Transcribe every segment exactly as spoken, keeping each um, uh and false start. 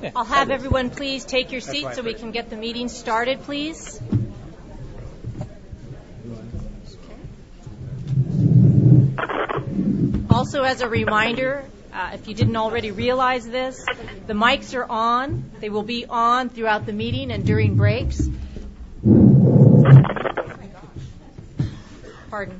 I'll have everyone please take your seats so we can get the meeting started, please. Also, as a reminder, uh, if you didn't already realize this, the mics are on. They will be on throughout the meeting and during breaks. Pardon.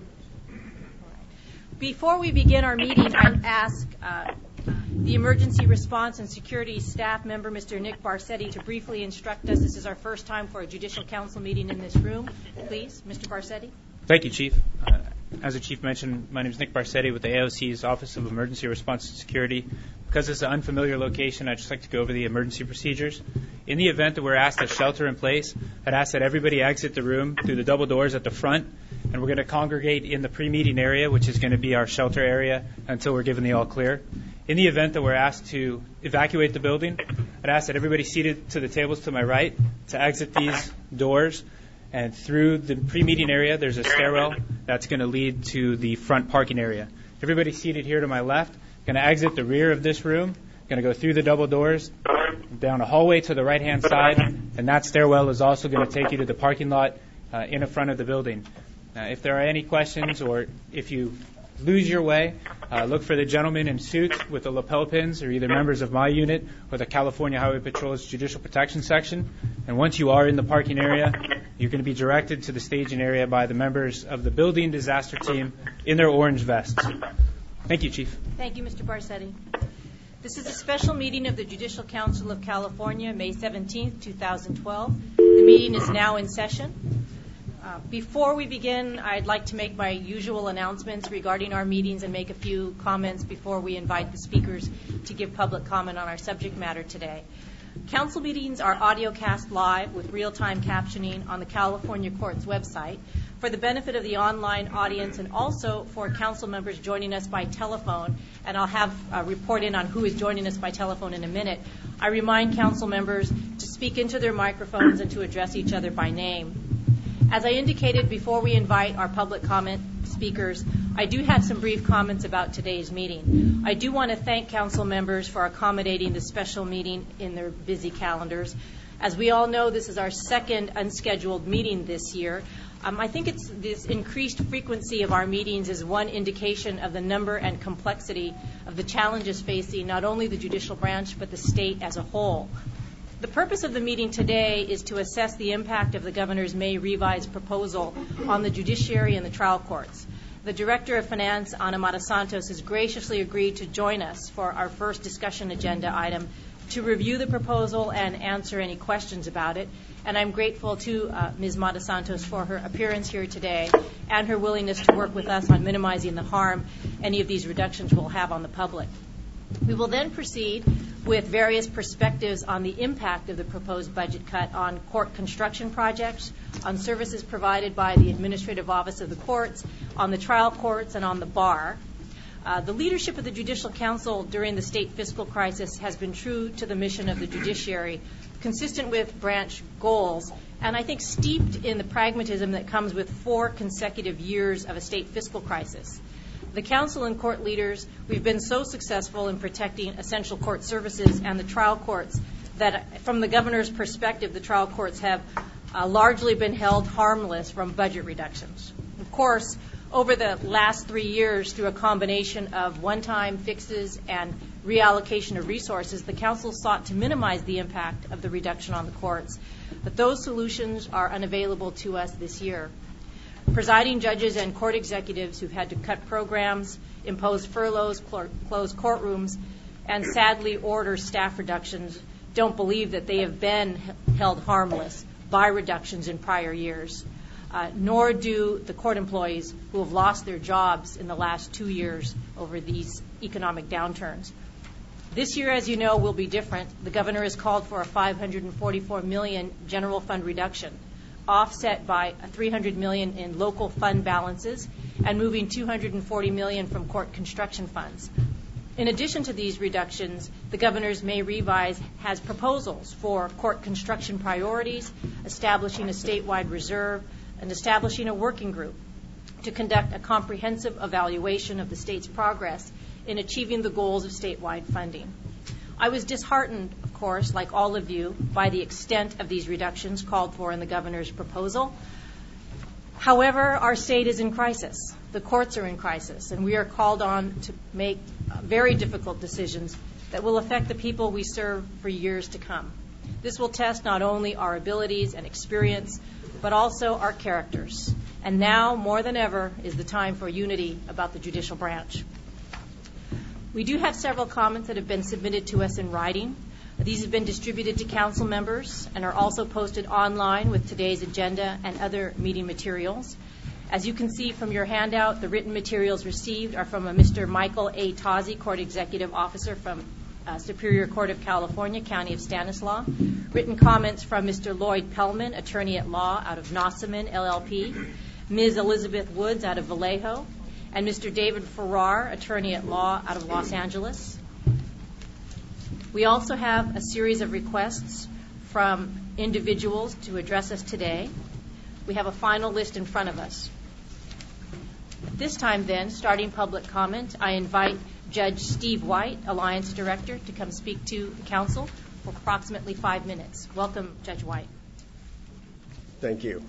Before we begin our meeting, I ask uh, the Emergency Response and Security Staff member, Mister Nick Barsetti, to briefly instruct us. This is our first time for a Judicial Council meeting in this room. Please, Mister Barsetti. Thank you, Chief. Uh, as the Chief mentioned, my name is Nick Barsetti with the A O C's Office of Emergency Response and Security. Because it's an unfamiliar location, I'd just like to go over the emergency procedures. In the event that we're asked to shelter in place, I'd ask that everybody exit the room through the double doors at the front, and we're going to congregate in the pre-meeting area, which is going to be our shelter area, until we're given the all clear. In the event that we're asked to evacuate the building, I'd ask that everybody seated to the tables to my right to exit these doors. And through the pre-meeting area, there's a stairwell that's going to lead to the front parking area. Everybody seated here to my left, going to exit the rear of this room, going to go through the double doors, down a hallway to the right-hand side, and that stairwell is also going to take you to the parking lot uh, in the front of the building. Uh, if there are any questions or if you lose your way, uh, look for the gentleman in suits with the lapel pins, or either members of my unit or the California Highway Patrol's Judicial Protection Section. And once you are in the parking area, you're going to be directed to the staging area by the members of the building disaster team in their orange vests. Thank you, Chief. Thank you, Mister Barsetti. This is a special meeting of the Judicial Council of California, May seventeenth, two thousand twelve. The meeting is now in session. Uh, before we begin, I'd like to make my usual announcements regarding our meetings and make a few comments before we invite the speakers to give public comment on our subject matter today. Council meetings are audiocast live with real-time captioning on the California Court's website for the benefit of the online audience and also for council members joining us by telephone. And I'll have a report in on who is joining us by telephone in a minute. I remind council members to speak into their microphones and to address each other by name. As I indicated before we invite our public comment speakers, I do have some brief comments about today's meeting. I do want to thank council members for accommodating the special meeting in their busy calendars. As we all know, this is our second unscheduled meeting this year. Um, I think it's this increased frequency of our meetings is one indication of the number and complexity of the challenges facing not only the judicial branch but the state as a whole. The purpose of the meeting today is to assess the impact of the governor's May revised proposal on the judiciary and the trial courts. The Director of Finance, Ana Mata-Santos, has graciously agreed to join us for our first discussion agenda item to review the proposal and answer any questions about it. And I'm grateful to uh, Miz Mata-Santos for her appearance here today and her willingness to work with us on minimizing the harm any of these reductions will have on the public. We will then proceed with various perspectives on the impact of the proposed budget cut on court construction projects, on services provided by the Administrative Office of the Courts, on the trial courts, and on the bar. Uh, the leadership of the Judicial Council during the state fiscal crisis has been true to the mission of the judiciary, consistent with branch goals, and I think steeped in the pragmatism that comes with four consecutive years of a state fiscal crisis. The council and court leaders, we've been so successful in protecting essential court services and the trial courts that from the governor's perspective, the trial courts have uh, largely been held harmless from budget reductions. Of course, over the last three years, through a combination of one-time fixes and reallocation of resources, the council sought to minimize the impact of the reduction on the courts. But those solutions are unavailable to us this year. Presiding judges and court executives who've had to cut programs, impose furloughs, cl- close courtrooms, and sadly order staff reductions don't believe that they have been h- held harmless by reductions in prior years, uh, nor do the court employees who have lost their jobs in the last two years over these economic downturns. This year, as you know, will be different. The governor has called for a five hundred forty-four million dollars general fund reduction, offset by three hundred million dollars in local fund balances and moving two hundred forty million dollars from court construction funds. In addition to these reductions, the governor's May revise has proposals for court construction priorities, establishing a statewide reserve, and establishing a working group to conduct a comprehensive evaluation of the state's progress in achieving the goals of statewide funding. I was disheartened, of course, like all of you, by the extent of these reductions called for in the governor's proposal. However, our state is in crisis. The courts are in crisis, and we are called on to make very difficult decisions that will affect the people we serve for years to come. This will test not only our abilities and experience, but also our characters. And now, more than ever, is the time for unity about the judicial branch. We do have several comments that have been submitted to us in writing. These have been distributed to council members and are also posted online with today's agenda and other meeting materials. As you can see from your handout, the written materials received are from a Mister Michael A. Tozzi, Court Executive Officer from uh, Superior Court of California, County of Stanislaus. Written comments from Mister Lloyd Pellman, Attorney at Law out of Nossaman, L L P. Miz Elizabeth Woods out of Vallejo. And Mister David Farrar, Attorney at Law out of Los Angeles. We also have a series of requests from individuals to address us today. We have a final list in front of us. At this time, then, starting public comment, I invite Judge Steve White, Alliance Director, to come speak to the council for approximately five minutes. Welcome, Judge White. Thank you.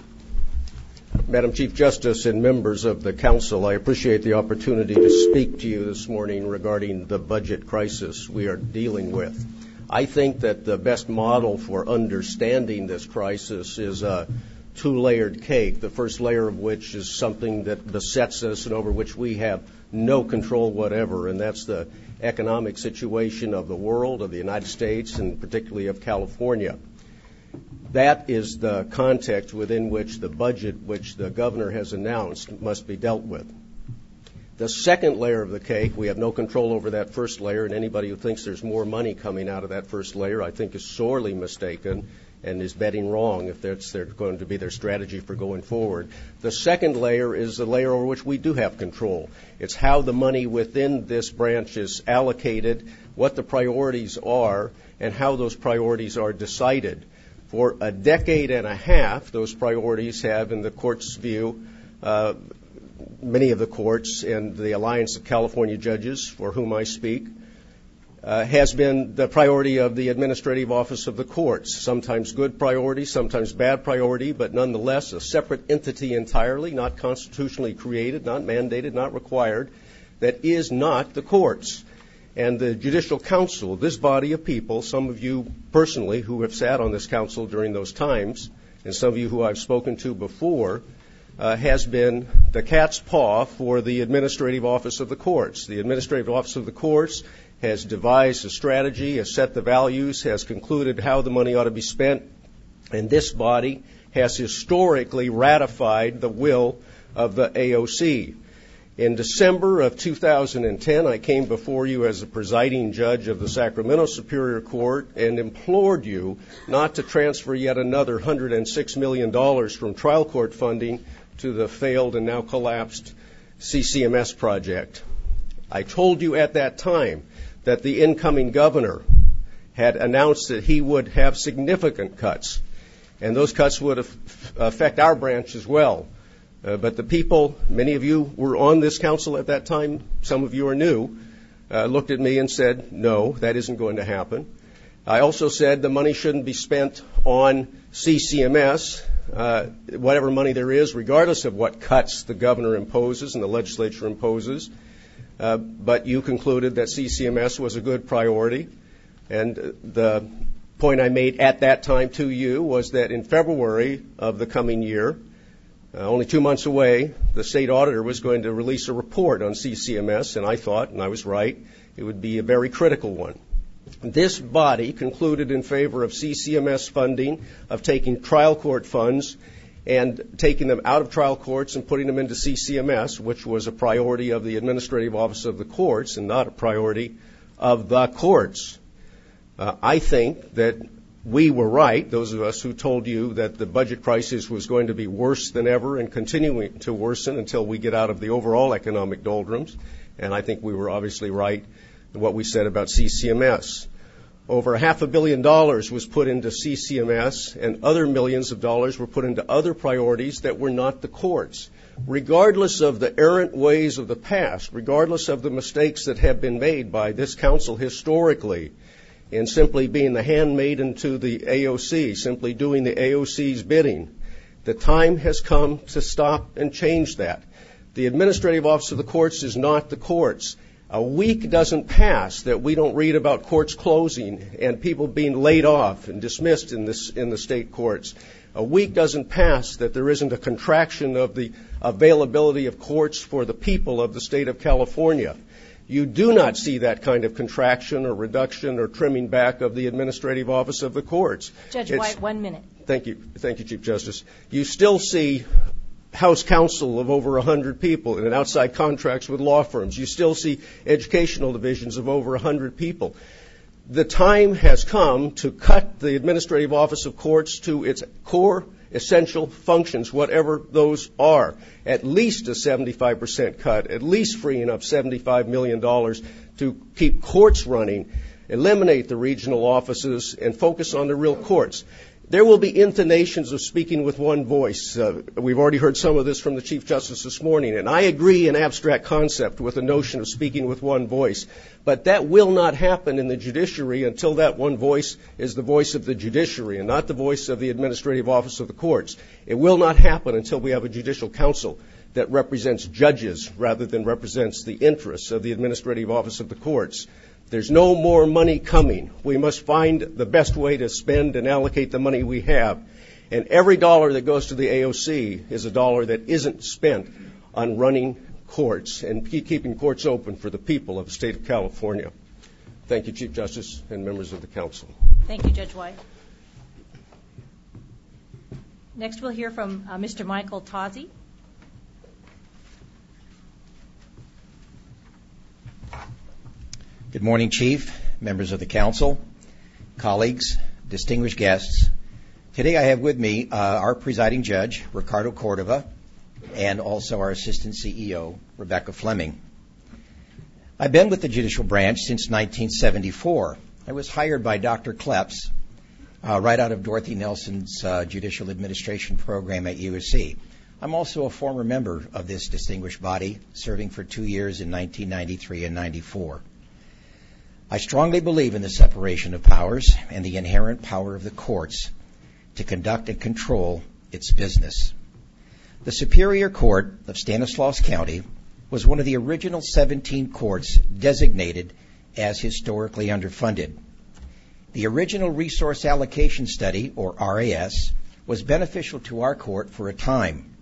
Madam Chief Justice and members of the council, I appreciate the opportunity to speak to you this morning regarding the budget crisis we are dealing with. I think that the best model for understanding this crisis is a two-layered cake, the first layer of which is something that besets us and over which we have no control whatever, and that's the economic situation of the world, of the United States, and particularly of California. That is the context within which the budget which the governor has announced must be dealt with. The second layer of the cake, we have no control over that first layer, and anybody who thinks there's more money coming out of that first layer, I think is sorely mistaken and is betting wrong if that's their, going to be their strategy for going forward. The second layer is the layer over which we do have control. It's how the money within this branch is allocated, what the priorities are, and how those priorities are decided. For a decade and a half, those priorities have, in the court's view, uh, many of the courts and the Alliance of California Judges, for whom I speak, uh, has been the priority of the administrative office of the courts. Sometimes good priority, sometimes bad priority, but nonetheless a separate entity entirely, not constitutionally created, not mandated, not required, that is not the courts. And the Judicial Council, this body of people, some of you personally who have sat on this council during those times, and some of you who I've spoken to before, uh, has been the cat's paw for the administrative office of the courts. The administrative office of the courts has devised a strategy, has set the values, has concluded how the money ought to be spent, and this body has historically ratified the will of the A O C. In December of two thousand ten, I came before you as a presiding judge of the Sacramento Superior Court and implored you not to transfer yet another one hundred six million dollars from trial court funding to the failed and now collapsed C C M S project. I told you at that time that the incoming governor had announced that he would have significant cuts, and those cuts would affect our branch as well. Uh, but the people, many of you were on this council at that time, some of you are new, uh, looked at me and said, no, that isn't going to happen. I also said the money shouldn't be spent on C C M S, uh, whatever money there is, regardless of what cuts the governor imposes and the legislature imposes. Uh, but you concluded that C C M S was a good priority. And the point I made at that time to you was that in February of the coming year, Uh, only two months away, the state auditor was going to release a report on C C M S, and I thought, and I was right, it would be a very critical one. This body concluded in favor of C C M S funding, of taking trial court funds and taking them out of trial courts and putting them into C C M S, which was a priority of the administrative office of the courts and not a priority of the courts. Uh, I think that we were right, those of us who told you that the budget crisis was going to be worse than ever and continuing to worsen until we get out of the overall economic doldrums. And I think we were obviously right in what we said about C C M S. Over half a billion dollars was put into C C M S, and other millions of dollars were put into other priorities that were not the courts. Regardless of the errant ways of the past, regardless of the mistakes that have been made by this council historically and simply being the handmaiden to the A O C, simply doing the A O C's bidding. The time has come to stop and change that. The Administrative Office of the Courts is not the courts. A week doesn't pass that we don't read about courts closing and people being laid off and dismissed in, this, in the state courts. A week doesn't pass that there isn't a contraction of the availability of courts for the people of the state of California. You do not see that kind of contraction or reduction or trimming back of the Administrative Office of the Courts. Judge It's, White, one minute. Thank you. Thank you, Chief Justice. You still see House counsel of over one hundred people and outside contracts with law firms. You still see educational divisions of over one hundred people. The time has come to cut the Administrative Office of Courts to its core essential functions, whatever those are. At least a seventy-five percent cut, at least freeing up seventy-five million dollars to keep courts running, eliminate the regional offices, and focus on the real courts. There will be intonations of speaking with one voice. Uh, we've already heard some of this from the Chief Justice this morning, and I agree in abstract concept with the notion of speaking with one voice. But that will not happen in the judiciary until that one voice is the voice of the judiciary and not the voice of the Administrative Office of the Courts. It will not happen until we have a judicial council that represents judges rather than represents the interests of the Administrative Office of the Courts. There's no more money coming. We must find the best way to spend and allocate the money we have. And every dollar that goes to the A O C is a dollar that isn't spent on running courts and keeping courts open for the people of the state of California. Thank you, Chief Justice and members of the council. Thank you, Judge White. Next, we'll hear from uh, Mister Michael Tozzi. Good morning, Chief, members of the council, colleagues, distinguished guests. Today I have with me uh, our presiding judge, Ricardo Cordova, and also our assistant C E O, Rebecca Fleming. I've been with the judicial branch since nineteen seventy-four. I was hired by Doctor Kleps uh, right out of Dorothy Nelson's uh, judicial administration program at U S C. I'm also a former member of this distinguished body, serving for two years in nineteen ninety-three and ninety-four. I strongly believe in the separation of powers and the inherent power of the courts to conduct and control its business. The Superior Court of Stanislaus County was one of the original seventeen courts designated as historically underfunded. The original Resource Allocation Study, or R A S, was beneficial to our court for a time.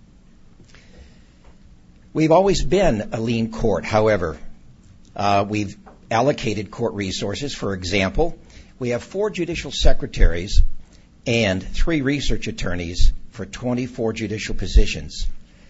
We've always been a lean court, however. Uh, we've allocated court resources. For example, we have four judicial secretaries and three research attorneys for twenty-four judicial positions.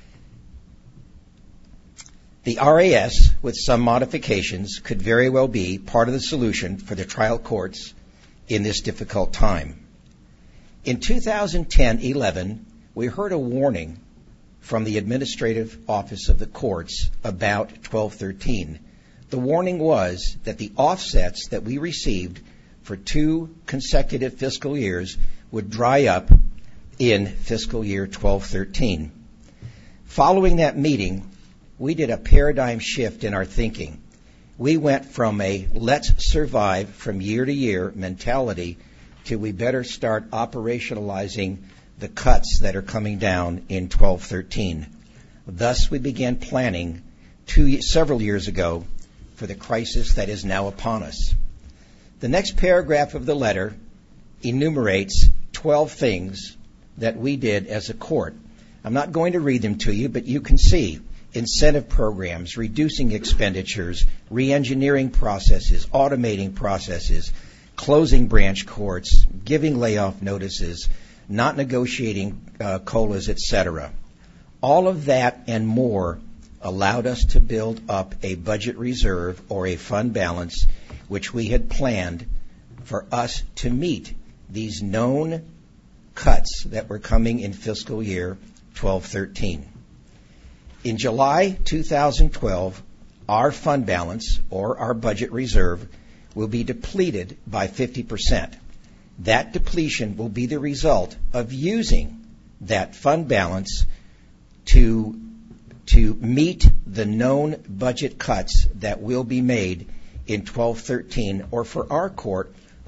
The R A S, with some modifications, could very well be part of the solution for the trial courts in this difficult time. In two thousand ten eleven, we heard a warning from the Administrative Office of the Courts about twelve thirteen. The warning was that the offsets that we received for two consecutive fiscal years would dry up in fiscal year twelve thirteen. Following that meeting, we did a paradigm shift in our thinking. We went from a let's survive from year to year mentality to we better start operationalizing the cuts that are coming down in twelve thirteen. Thus, we began planning two, several years ago for the crisis that is now upon us. The next paragraph of the letter enumerates twelve things that we did as a court. I'm not going to read them to you, but you can see incentive programs, reducing expenditures, re-engineering processes, automating processes, closing branch courts, giving layoff notices, not negotiating uh, COLAs, et cetera. All of that and more allowed us to build up a budget reserve or a fund balance which we had planned for us to meet these known cuts that were coming in fiscal year twelve thirteen. In July two thousand twelve, our fund balance or our budget reserve will be depleted by fifty percent. That depletion will be the result of using that fund balance to to meet the known budget cuts that will be made in twelve thirteen, or for our court,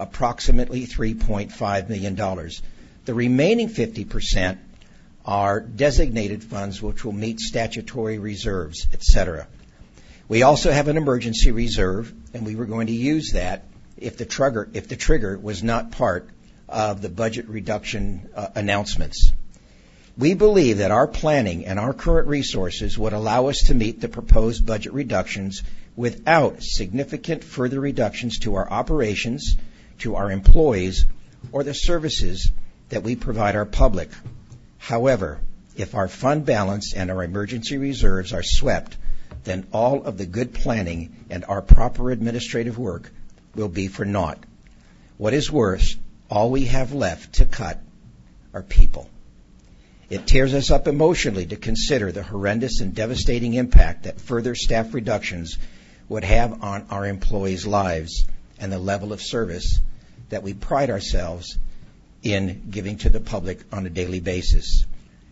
approximately three point five million dollars. The remaining fifty percent are designated funds which will meet statutory reserves, et cetera. We also have an emergency reserve, and we were going to use that if the trigger, if the trigger was not part of the budget reduction uh, announcements. We believe that our planning and our current resources would allow us to meet the proposed budget reductions without significant further reductions to our operations, to our employees, or the services that we provide our public. However, if our fund balance and our emergency reserves are swept, then all of the good planning and our proper administrative work will be for naught. What is worse, all we have left to cut are people. It tears us up emotionally to consider the horrendous and devastating impact that further staff reductions would have on our employees' lives and the level of service that we pride ourselves in giving to the public on a daily basis.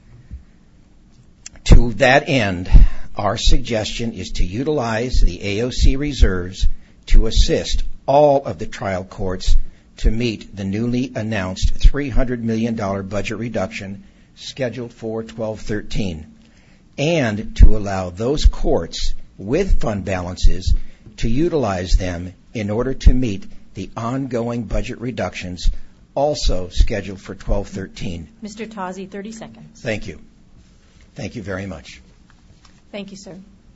To that end, our suggestion is to utilize the A O C reserves to assist all of the trial courts to meet the newly announced three hundred million dollars budget reduction scheduled for twelve thirteen, and to allow those courts with fund balances to utilize them in order to meet the ongoing budget reductions also scheduled for twelve thirteen. Mister Tozzi, thirty seconds. Thank you. Thank you very much. Thank you, sir.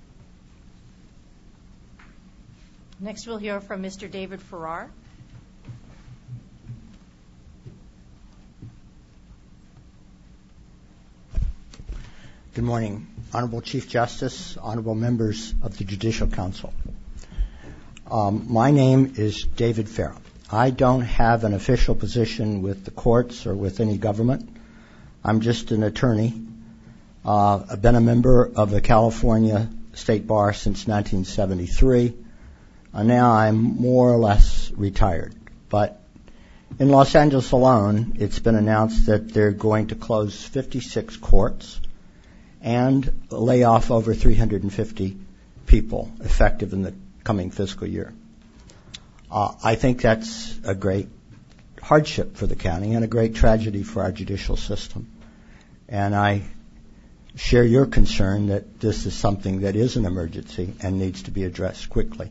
Next, we'll hear from Mister David Farrar. Good morning, Honorable Chief Justice, honorable members of the Judicial Council. Um, my name is David Farrar. I don't have an official position with the courts or with any government. I'm just an attorney. Uh, I've been a member of the California State Bar since nineteen seventy-three. Uh, now I'm more or less retired. But in Los Angeles alone, it's been announced that they're going to close fifty-six courts and lay off over three hundred fifty people effective in the coming fiscal year. Uh, I think that's a great hardship for the county and a great tragedy for our judicial system. And I share your concern that this is something that is an emergency and needs to be addressed quickly.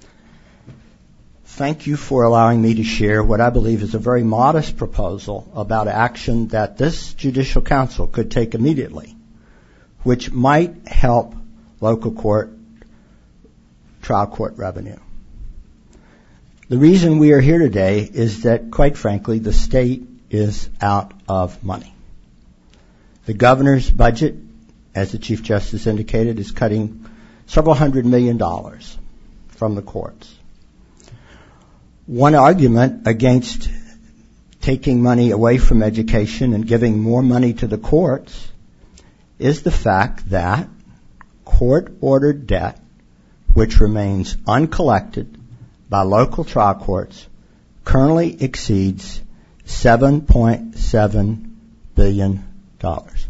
Thank you for allowing me to share what I believe is a very modest proposal about action that this Judicial Council could take immediately, which might help local court, trial court revenue. The reason we are here today is that, quite frankly, the state is out of money. The governor's budget, as the Chief Justice indicated, is cutting several hundred million dollars from the courts. One argument against taking money away from education and giving more money to the courts is the fact that court-ordered debt, which remains uncollected by local trial courts, currently exceeds seven point seven billion dollars.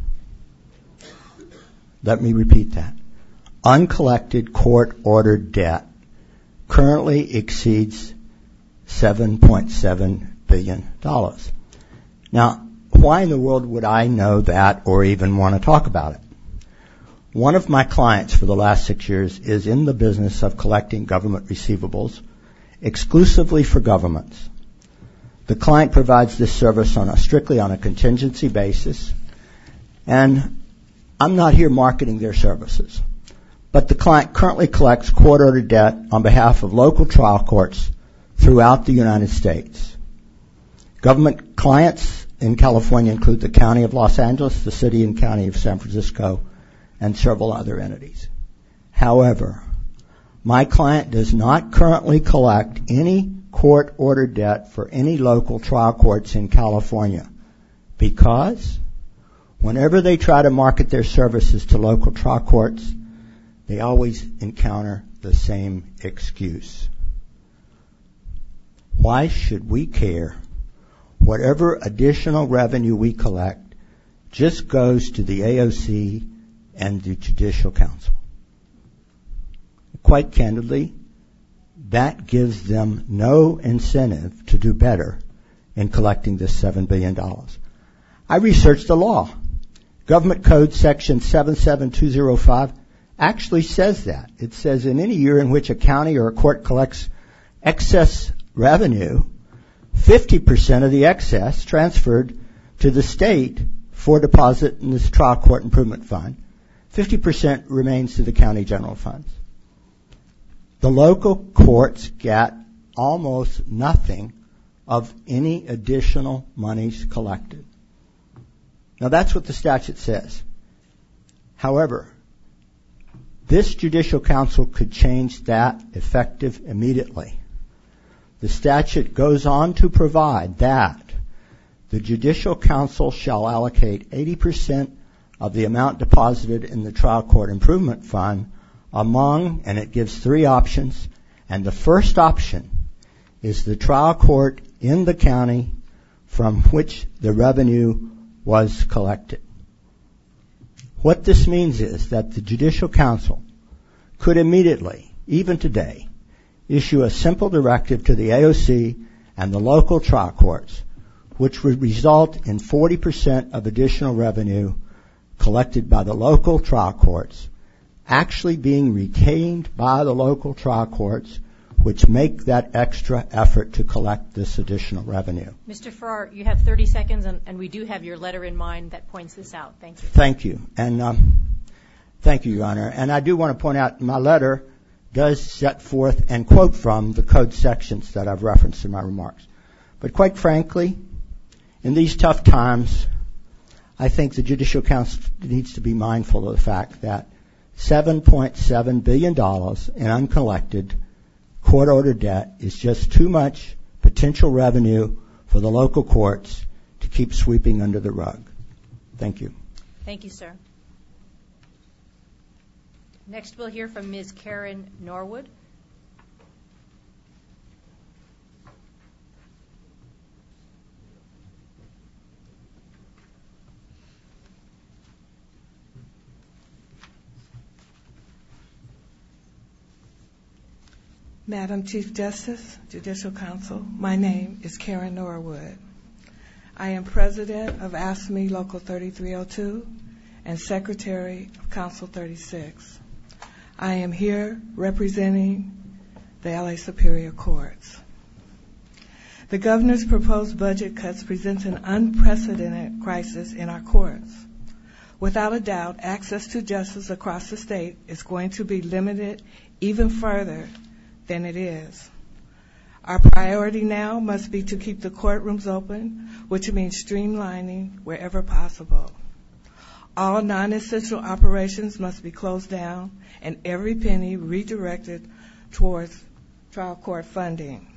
Let me repeat that. Uncollected court-ordered debt currently exceeds seven point seven billion dollars. Now, why in the world would I know that or even want to talk about it? One of my clients for the last six years is in the business of collecting government receivables exclusively for governments. The client provides this service on a, strictly on a contingency basis, and I'm not here marketing their services. But the client currently collects court-ordered debt on behalf of local trial courts throughout the United States. Government clients in California include the County of Los Angeles, the City and County of San Francisco, and several other entities. However, my client does not currently collect any court-ordered debt for any local trial courts in California because whenever they try to market their services to local trial courts, they always encounter the same excuse. Why should we care? Whatever additional revenue we collect just goes to the A O C and the Judicial Council. Quite candidly, that gives them no incentive to do better in collecting this seven billion dollars. I researched the law. Government Code Section seven seven two zero five actually says that. It says in any year in which a county or a court collects excess revenue, fifty percent of the excess transferred to the state for deposit in this trial court improvement fund. fifty percent remains to the county general funds. The local courts get almost nothing of any additional monies collected. Now that's what the statute says. However, this Judicial Council could change that effective immediately. The statute goes on to provide that the Judicial Council shall allocate eighty percent of the amount deposited in the Trial Court Improvement Fund among, and it gives three options, and the first option is the trial court in the county from which the revenue was collected. What this means is that the Judicial Council could immediately, even today, issue a simple directive to the A O C and the local trial courts, which would result in forty percent of additional revenue collected by the local trial courts actually being retained by the local trial courts, which make that extra effort to collect this additional revenue. Mister Farrar, you have thirty seconds, and, and we do have your letter in mind that points this out. Thank you. Thank you. And um, thank you, Your Honor. And I do want to point out my letter does set forth and quote from the code sections that I've referenced in my remarks. But quite frankly, in these tough times, I think the Judicial Council needs to be mindful of the fact that seven point seven billion dollars in uncollected court-ordered debt is just too much potential revenue for the local courts to keep sweeping under the rug. Thank you. Thank you, sir. Next, we'll hear from Miz Karen Norwood. Madam Chief Justice, Judicial Council, my name is Karen Norwood. I am President of AFSCME Local thirty-three oh two and Secretary of Council thirty-six. I am here representing the L A Superior Courts. The Governor's proposed budget cuts presents an unprecedented crisis in our courts. Without a doubt, access to justice across the state is going to be limited even further than it is. Our priority now must be to keep the courtrooms open, which means streamlining wherever possible. All non-essential operations must be closed down and every penny redirected towards trial court funding.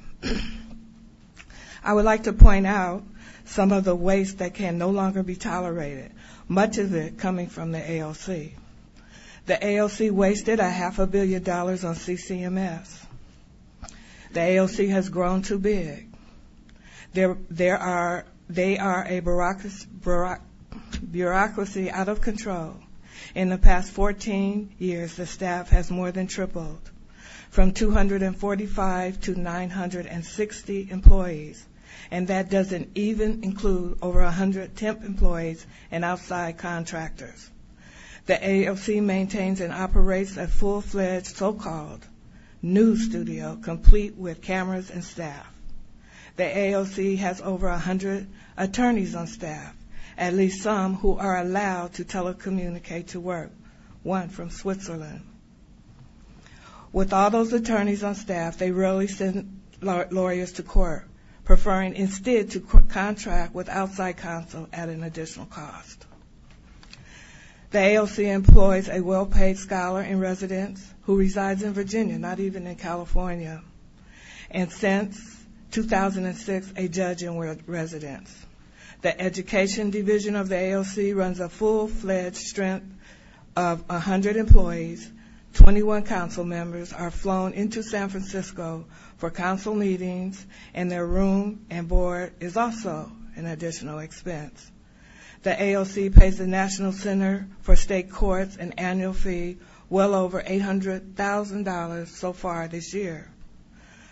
I would like to point out some of the waste that can no longer be tolerated, much of it coming from the A O C. The A O C wasted a half a billion dollars on C C M S. The A O C has grown too big. There, there are, they are a bureaucracy, bureaucracy out of control. In the past fourteen years, the staff has more than tripled, from two hundred forty-five to nine hundred sixty employees, and that doesn't even include over one hundred temp employees and outside contractors. The A O C maintains and operates a full-fledged so-called news studio complete with cameras and staff. The A O C has over one hundred attorneys on staff, at least some who are allowed to telecommunicate to work, one from Switzerland. With all those attorneys on staff, they rarely send lawyers to court, preferring instead to contract with outside counsel at an additional cost. The A O C employs a well-paid scholar in residence who resides in Virginia, not even in California, and since two thousand six, a judge in residence. The Education Division of the A O C runs a full-fledged strength of one hundred employees. twenty-one council members are flown into San Francisco for council meetings, and their room and board is also an additional expense. The A O C pays the National Center for State Courts an annual fee well over eight hundred thousand dollars so far this year.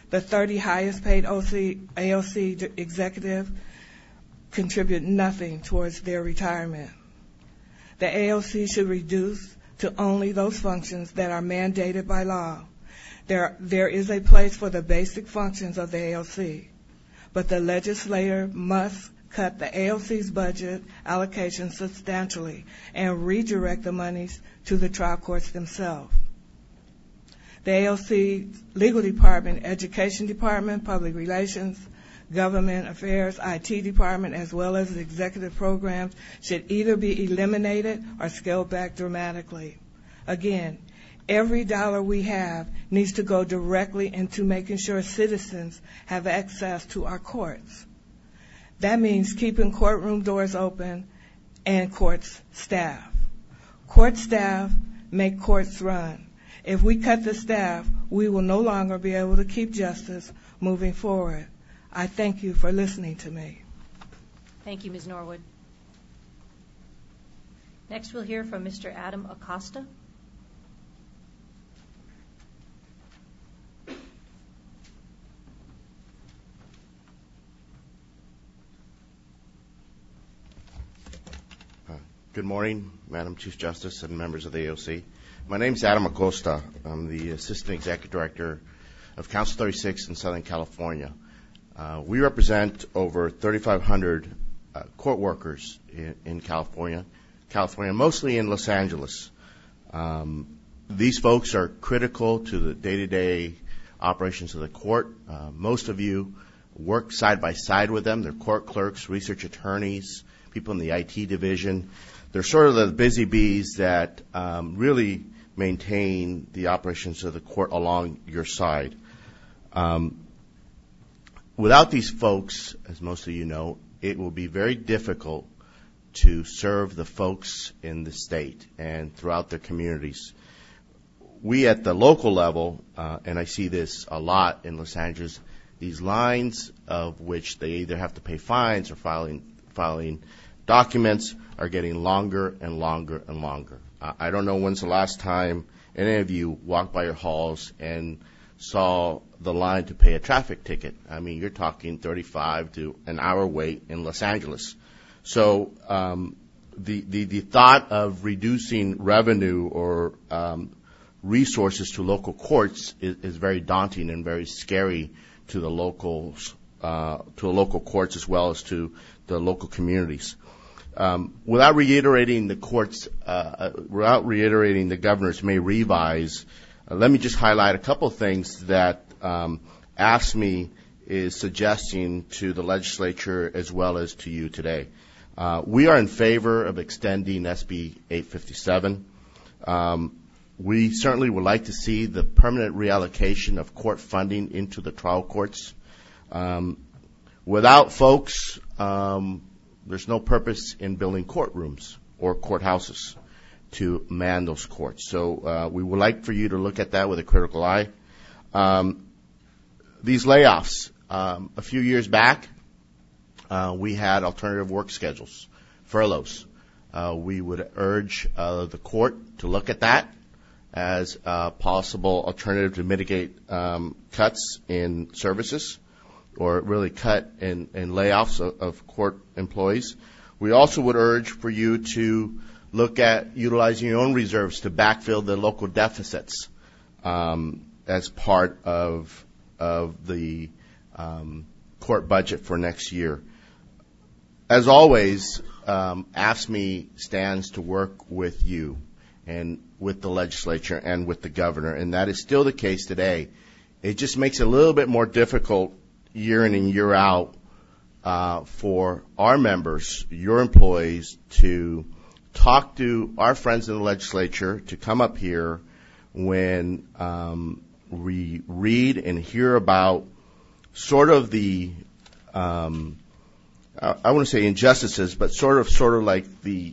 The thirty highest paid A O C executives contribute nothing towards their retirement. The A O C should reduce to only those functions that are mandated by law. There, there is a place for the basic functions of the A O C, but the legislator must cut the A O C's budget allocation substantially and redirect the monies to the trial courts themselves. The A O C Legal Department, Education Department, Public Relations, Government Affairs, I T Department, as well as the executive programs should either be eliminated or scaled back dramatically. Again, every dollar we have needs to go directly into making sure citizens have access to our courts. That means keeping courtroom doors open and courts staff. Court staff make courts run. If we cut the staff, we will no longer be able to keep justice moving forward. I thank you for listening to me. Thank you, Miz Norwood. Next, we'll hear from Mister Adam Acosta. Good morning, Madam Chief Justice and members of the A O C. My name is Adam Acosta. I'm the Assistant Executive Director of Council thirty-six in Southern California. Uh, we represent over thirty-five hundred uh, court workers in, in California, California, mostly in Los Angeles. Um, these folks are critical to the day-to-day operations of the court. Uh, most of you work side by side with them. They're court clerks, research attorneys, people in the I T division. They're sort of the busy bees that um, really maintain the operations of the court along your side. Um, without these folks, as most of you know, it will be very difficult to serve the folks in the state and throughout their communities. We at the local level, uh, and I see this a lot in Los Angeles, these lines of which they either have to pay fines or filing filing documents are getting longer and longer and longer. Uh, I don't know when's the last time any of you walked by your halls and saw the line to pay a traffic ticket. I mean, you're talking thirty-five to an hour wait in Los Angeles. So um, the, the, the thought of reducing revenue or um, resources to local courts is, is very daunting and very scary to the locals, uh, to the local courts as well as to the local communities. Um, without reiterating the courts, uh, without reiterating the governor's May revise, uh, let me just highlight a couple of things that um, A F S C M E is suggesting to the legislature as well as to you today. Uh, we are in favor of extending S B eight fifty-seven. Um, we certainly would like to see the permanent reallocation of court funding into the trial courts. Um, without folks, um, there's no purpose in building courtrooms or courthouses to man those courts. So uh, we would like for you to look at that with a critical eye. Um, these layoffs, um, a few years back, uh, we had alternative work schedules, furloughs. Uh, we would urge uh, the court to look at that as a possible alternative to mitigate um, cuts in services, or really cut in, in layoffs of, of court employees. We also would urge for you to look at utilizing your own reserves to backfill the local deficits um, as part of of the um, court budget for next year. As always, um, A F S C M E stands to work with you and with the legislature and with the governor, and that is still the case today. It just makes it a little bit more difficult year in and year out uh, for our members, your employees, to talk to our friends in the legislature, to come up here when um, we read and hear about sort of the, um, I, I want to say injustices, but sort of sort of like the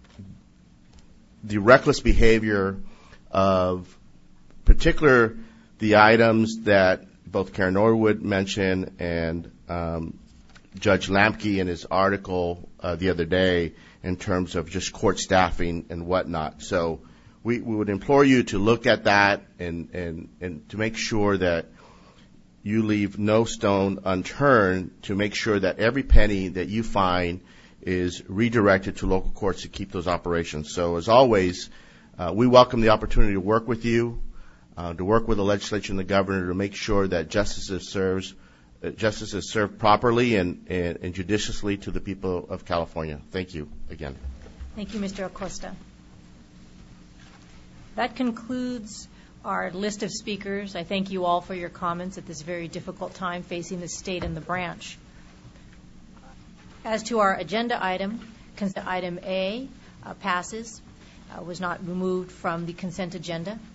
the reckless behavior of particular the items that both Karen Norwood mentioned and um, Judge Lamke in his article uh, the other day in terms of just court staffing and whatnot. So we, we would implore you to look at that and, and, and to make sure that you leave no stone unturned to make sure that every penny that you find is redirected to local courts to keep those operations. So as always, uh, we welcome the opportunity to work with you, uh, to work with the legislature and the governor to make sure that justice is served, uh, justice is served properly and, and, and judiciously to the people of California. Thank you again. Thank you, Mister Acosta. That concludes our list of speakers. I thank you all for your comments at this very difficult time facing the state and the branch. As to our agenda item, consent item A uh, passes, uh, was not removed from the consent agenda.